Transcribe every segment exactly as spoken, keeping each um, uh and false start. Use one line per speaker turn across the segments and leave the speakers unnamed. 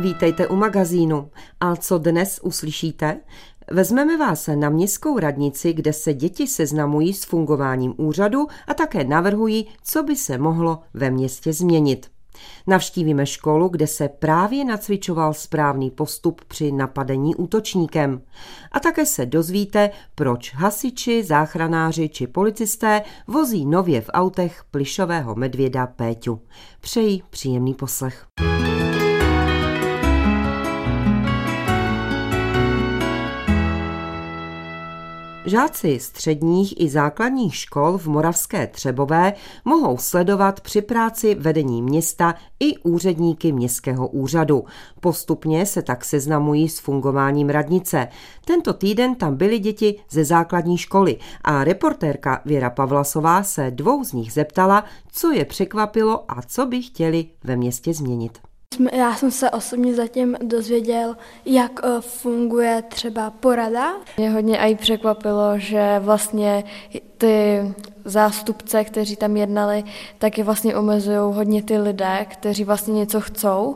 Vítejte u magazínu. A co dnes uslyšíte? Vezmeme vás na městskou radnici, kde se děti seznamují s fungováním úřadu a také navrhují, co by se mohlo ve městě změnit. Navštívíme školu, kde se právě nacvičoval správný postup při napadení útočníkem. A také se dozvíte, proč hasiči, záchranáři či policisté vozí nově v autech plyšového medvěda Péťu. Přeji příjemný poslech. Žáci středních i základních škol v Moravské Třebové mohou sledovat při práci vedení města i úředníky městského úřadu. Postupně se tak seznamují s fungováním radnice. Tento týden tam byly děti ze základní školy a reportérka Věra Pavlasová se dvou z nich zeptala, co je překvapilo a co by chtěli ve městě změnit.
Já jsem se osobně zatím dozvěděl, jak funguje třeba porada.
Mě hodně i překvapilo, že vlastně ty zástupce, kteří tam jednali, taky vlastně omezují hodně ty lidé, kteří vlastně něco chcou,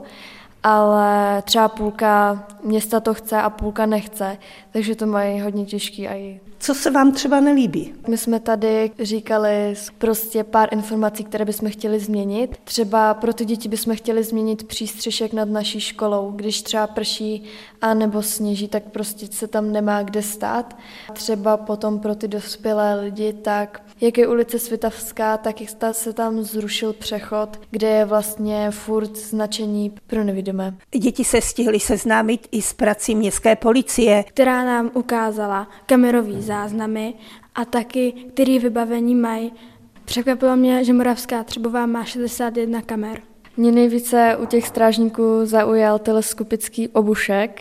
ale třeba půlka města to chce a půlka nechce, takže to mají hodně těžký. A
co se vám třeba nelíbí?
My jsme tady říkali prostě pár informací, které bychom chtěli změnit. Třeba pro ty děti bychom chtěli změnit přístřešek nad naší školou. Když třeba prší a nebo sněží, tak prostě se tam nemá kde stát. Třeba potom pro ty dospělé lidi, tak jak je ulice Svitavská, tak se tam zrušil přechod, kde je vlastně furt značení pro nevidomé.
Děti se stihly seznámit i s prací městské policie,
která nám ukázala kamerový záznamy a taky, který vybavení mají. Překvapilo mě, že Moravská Třebová má šedesát jedna kamer.
Mě nejvíce u těch strážníků zaujal teleskopický obušek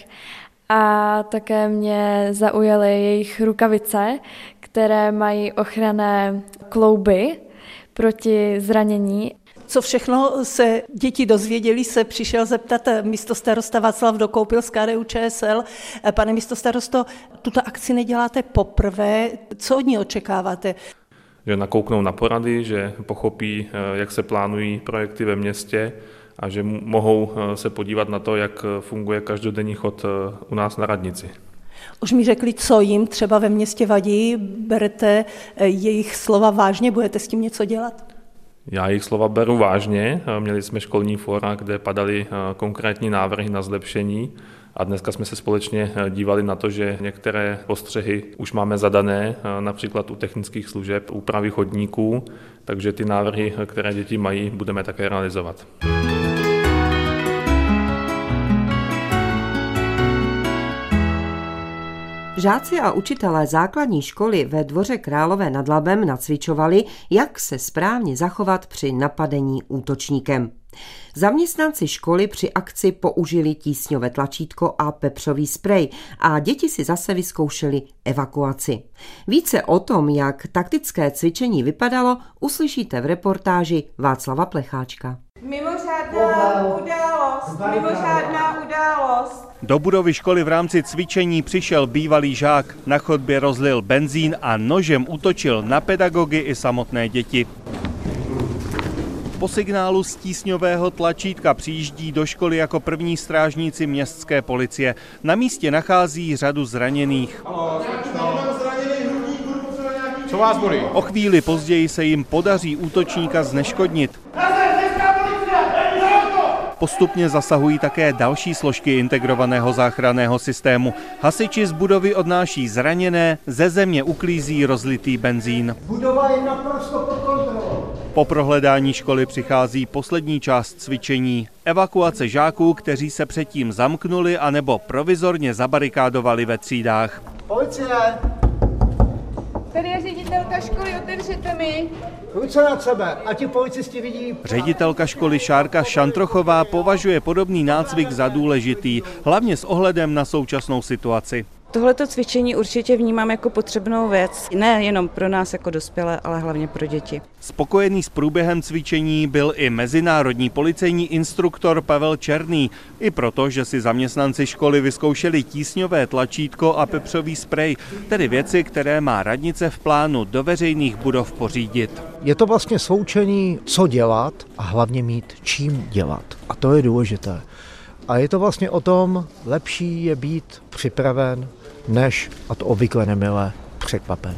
a také mě zaujaly jejich rukavice, které mají ochranné klouby proti zranění.
Co všechno se děti dozvěděli, se přišel zeptat místostarosta Václav Dokoupil z K D U Č S L. Pane místostarosto, tuto akci neděláte poprvé, co od ní očekáváte?
Že nakouknou na porady, že pochopí, jak se plánují projekty ve městě a že mohou se podívat na to, jak funguje každodenní chod u nás na radnici.
Už mi řekli, co jim třeba ve městě vadí, berete jejich slova vážně, budete s tím něco dělat?
Já jejich slova beru vážně. Měli jsme školní fóra, kde padaly konkrétní návrhy na zlepšení a dneska jsme se společně dívali na to, že některé postřehy už máme zadané, například u technických služeb, úpravy chodníků, takže ty návrhy, které děti mají, budeme také realizovat.
Žáci a učitelé základní školy ve Dvoře Králové nad Labem nacvičovali, jak se správně zachovat při napadení útočníkem. Zaměstnanci školy při akci použili tísňové tlačítko a pepřový sprej a děti si zase vyzkoušely evakuaci. Více o tom, jak taktické cvičení vypadalo, uslyšíte v reportáži Václava Plecháčka.
Mimořádná událost, mimořádná událost.
Do budovy školy v rámci cvičení přišel bývalý žák, na chodbě rozlil benzín a nožem útočil na pedagogy i samotné děti. Po signálu z tísňového tlačítka přijíždí do školy jako první strážníci městské policie. Na místě nachází řadu zraněných.
Co vás bolí?
O chvíli později se jim podaří útočníka zneškodnit. Postupně zasahují také další složky integrovaného záchranného systému. Hasiči z budovy odnáší zraněné, ze země uklízí rozlitý benzín.
Budova je naprosto pod kontrolou.
Po prohledání školy přichází poslední část cvičení. Evakuace žáků, kteří se předtím zamknuli anebo provizorně zabarikádovali ve třídách.
Policie!
Tady je ředitelka školy, otevřete mi.
Ruce nad sebe, a ti policisti vidí.
Ředitelka školy Šárka Šantrochová považuje podobný nácvik za důležitý, hlavně s ohledem na současnou situaci.
Tohleto cvičení určitě vnímám jako potřebnou věc, ne jenom pro nás jako dospělé, ale hlavně pro děti.
Spokojený s průběhem cvičení byl i mezinárodní policejní instruktor Pavel Černý, i proto, že si zaměstnanci školy vyzkoušeli tísňové tlačítko a pepřový sprej, tedy věci, které má radnice v plánu do veřejných budov pořídit.
Je to vlastně sloučení, co dělat a hlavně mít čím dělat. A to je důležité.
A je to vlastně o tom, lepší je být připraven, než, a to obvykle nemilé, překvapen.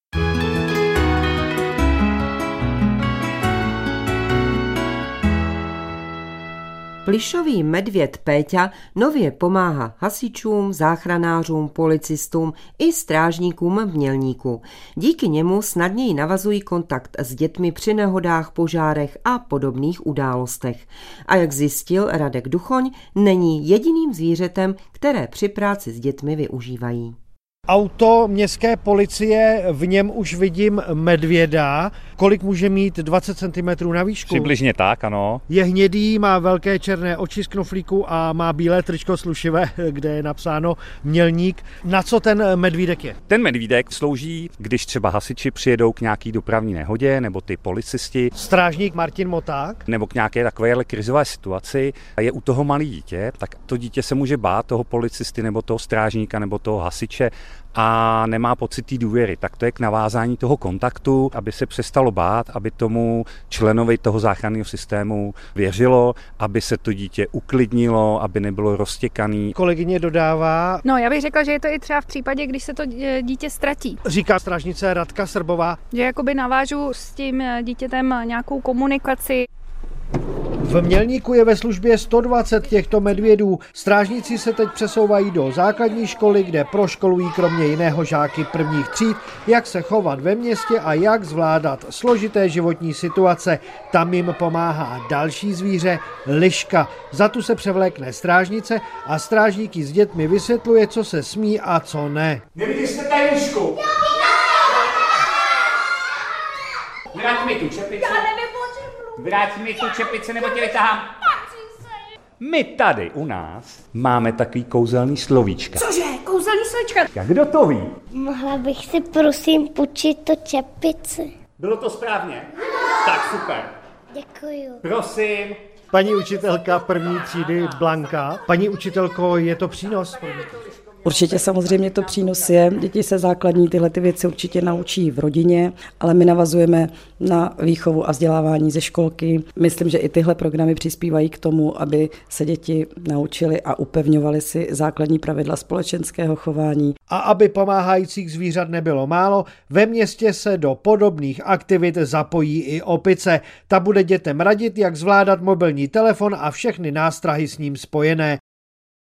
Plyšový medvěd Péťa nově pomáhá hasičům, záchranářům, policistům i strážníkům v Mělníku. Díky němu snadněji navazují kontakt s dětmi při nehodách, požárech a podobných událostech. A jak zjistil Radek Duchoň, není jediným zvířetem, které při práci s dětmi využívají.
Auto městské policie, v něm už vidím medvěda. Kolik může mít? dvacet centimetrů na výšku?
Přibližně tak, ano.
Je hnědý, má velké černé oči z knoflíku a má bílé tričko slušivé, kde je napsáno Mělník. Na co ten medvídek je?
Ten medvídek slouží, když třeba hasiči přijedou k nějaký dopravní nehodě, nebo ty policisti.
Strážník Martin Moták?
Nebo k nějaké takové krizové situaci. Je u toho malé dítě, tak to dítě se může bát toho policisty, nebo toho strážníka, nebo toho hasiče a nemá pocit té důvěry. Tak to je k navázání toho kontaktu, aby se přestalo bát, aby tomu členovi toho záchranného systému věřilo, aby se to dítě uklidnilo, aby nebylo roztěkaný.
Kolegyně dodává...
No, já bych řekla, že je to i třeba v případě, když se to dítě ztratí.
Říká strážnice Radka Srbová.
Že jakoby navážu s tím dítětem nějakou komunikaci.
V Mělníku je ve službě sto dvacet těchto medvědů. Strážníci se teď přesouvají do základní školy, kde proškolují kromě jiného žáky prvních tříd, jak se chovat ve městě a jak zvládat složité životní situace. Tam jim pomáhá další zvíře, liška. Za tu se převlékne strážnice a strážníky s dětmi vysvětluje, co se smí a co ne.
Nevidíte jste tady lišku? Vrať mi tu čepici. Vrať mi tu čepici, nebo tě vytahám.
My tady u nás máme takový kouzelný slovíčka.
Cože? Kouzelný slovíčka?
A kdo to ví?
Mohla bych si prosím půjčit to čepici.
Bylo to správně? Tak super.
Děkuju.
Prosím.
Paní učitelka první třídy Blanka. Paní učitelko, je to přínos?
Určitě samozřejmě to přínos je. Děti se základní tyhle ty věci určitě naučí v rodině, ale my navazujeme na výchovu a vzdělávání ze školky. Myslím, že i tyhle programy přispívají k tomu, aby se děti naučily a upevňovaly si základní pravidla společenského chování.
A aby pomáhajících zvířat nebylo málo, ve městě se do podobných aktivit zapojí i opice. Ta bude dětem radit, jak zvládat mobilní telefon a všechny nástrahy s ním spojené.